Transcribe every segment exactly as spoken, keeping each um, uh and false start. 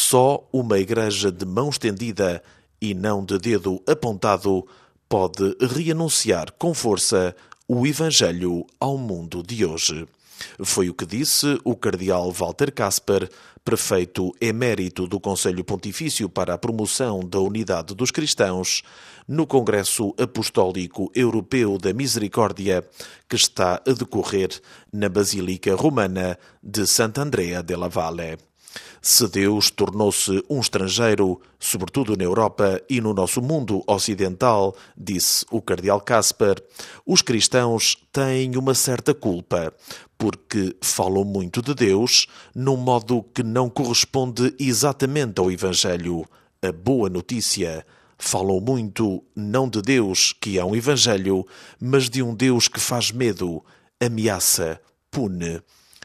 Só uma igreja de mão estendida e não de dedo apontado pode reanunciar com força o Evangelho ao mundo de hoje. Foi o que disse o cardeal Walter Kasper, prefeito emérito do Conselho Pontifício para a Promoção da Unidade dos Cristãos, no Congresso Apostólico Europeu da Misericórdia, que está a decorrer na Basílica Romana de Sant'Andrea della Valle. Se Deus tornou-se um estrangeiro, sobretudo na Europa e no nosso mundo ocidental, disse o cardeal Kasper, os cristãos têm uma certa culpa, porque falam muito de Deus num modo que não corresponde exatamente ao Evangelho, a boa notícia. Falam muito não de Deus, que é um Evangelho, mas de um Deus que faz medo, ameaça, pune.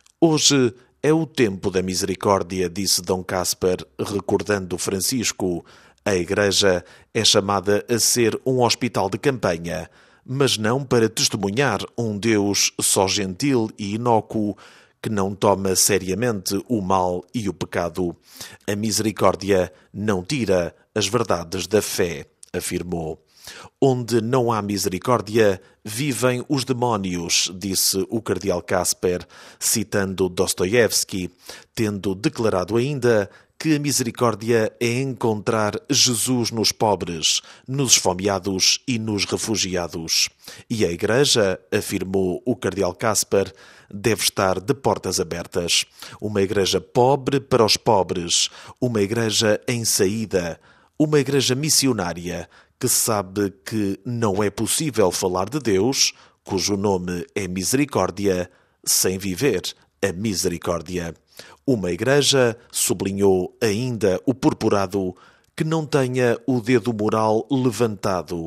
Hoje é o tempo da misericórdia, disse Dom Kasper, recordando Francisco. A Igreja é chamada a ser um hospital de campanha, mas não para testemunhar um Deus só gentil e inócuo, que não toma seriamente o mal e o pecado. A misericórdia não tira as verdades da fé, afirmou. Onde não há misericórdia, vivem os demónios, disse o cardeal Kasper, citando Dostoiévski, tendo declarado ainda que a misericórdia é encontrar Jesus nos pobres, nos esfomeados e nos refugiados. E a Igreja, afirmou o cardeal Kasper, deve estar de portas abertas. Uma Igreja pobre para os pobres, uma Igreja em saída, uma Igreja missionária, que sabe que não é possível falar de Deus, cujo nome é misericórdia, sem viver a misericórdia. Uma igreja, sublinhou ainda o purpurado, que não tenha o dedo moral levantado,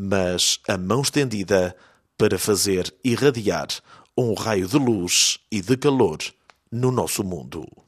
mas a mão estendida para fazer irradiar um raio de luz e de calor no nosso mundo.